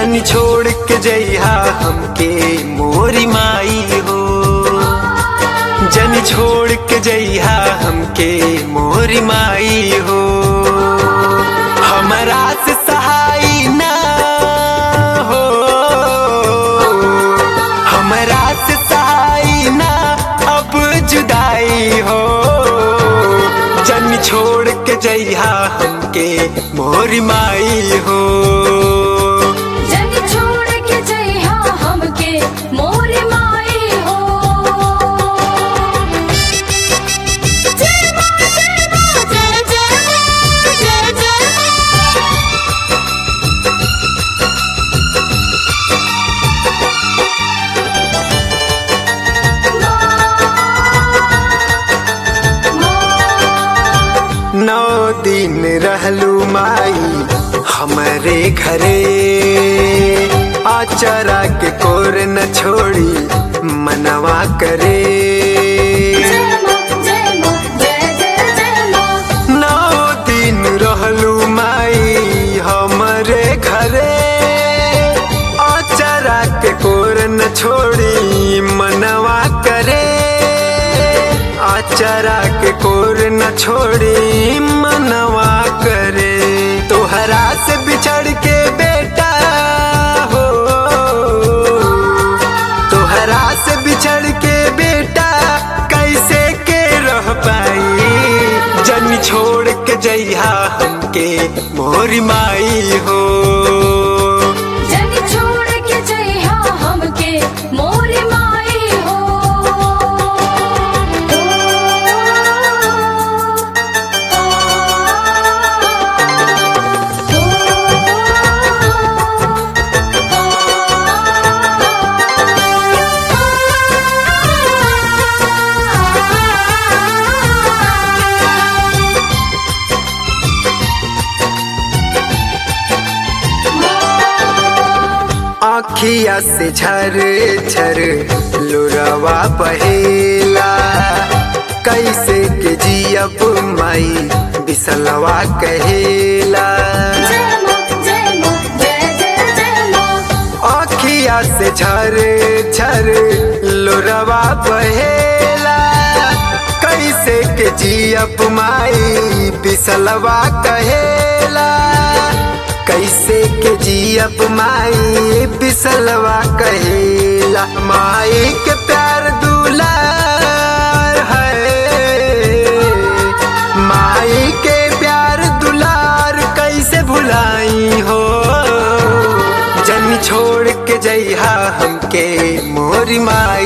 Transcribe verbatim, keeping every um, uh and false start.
जनी छोड़ के जइहा हमके मोरी माई हो, जनी छोड़ के जइहा हमके मोरी माई हो। हमरा से सहाय ना हो, हमरा से सहाय ना अब जुदाई हो। जनी छोड़ के जइहा हमके मोरी माई हो, जनी छोड़ के जइहा हमके मोरी माई हो। जय मां जय मां जय जय मां जय जय मां। नौ दिन रहलू माई हमरे घरे, आचरा के कोर न छोड़ी मनवा करे। जय मां जय मां जय जय जय मां। नौ दिन रहलू माई हमरे घरे, आचरा के कोर न छोड़ी मनवा करे। आचरा के कोर न छोड़ी मनवा करे। तोहरा से बिछड़ के बेटा हो, तोहरा से बिछड़ के बेटा कैसे के रह पाई। जनी छोड़ के जइहा हमके मोरी माई हो, जनी छोड़ के जइहा हमके मोरी माई हो। आँखिया से झर झर लोरावा बहेला। कैसे के जियब माई बिसलवा कहेला। जय मां जय मां जय जय जय मां। आँखिया से झर झर लोरावा बहेला। कैसे के जियब माई बिसलवा कहेला। कैसे के जियब माई बिसलवा कहेला। माई के प्यार दुलार है, माई के प्यार दुलार कैसे भुलाई हो। जनी छोड़ के जइहा हमके मोरी माई